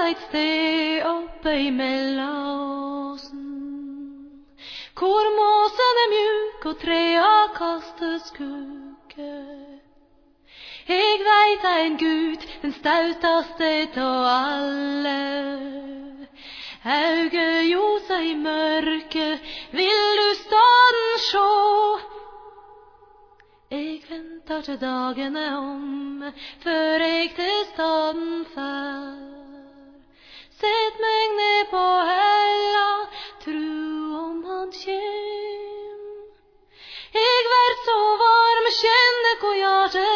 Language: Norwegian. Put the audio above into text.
et sted oppe i mellåsen, hvor måsen er mjuk og trea kaster skugge. Jeg veit ein Gud, den stautaste av alle, auge ljosa i mørket, vil du staden sjå? Jeg venter til dagen er omme, før jeg til staden fer. Sett meg ned på hella, tru om han kjem. Jeg vert så varm, kjenne hvor hjertet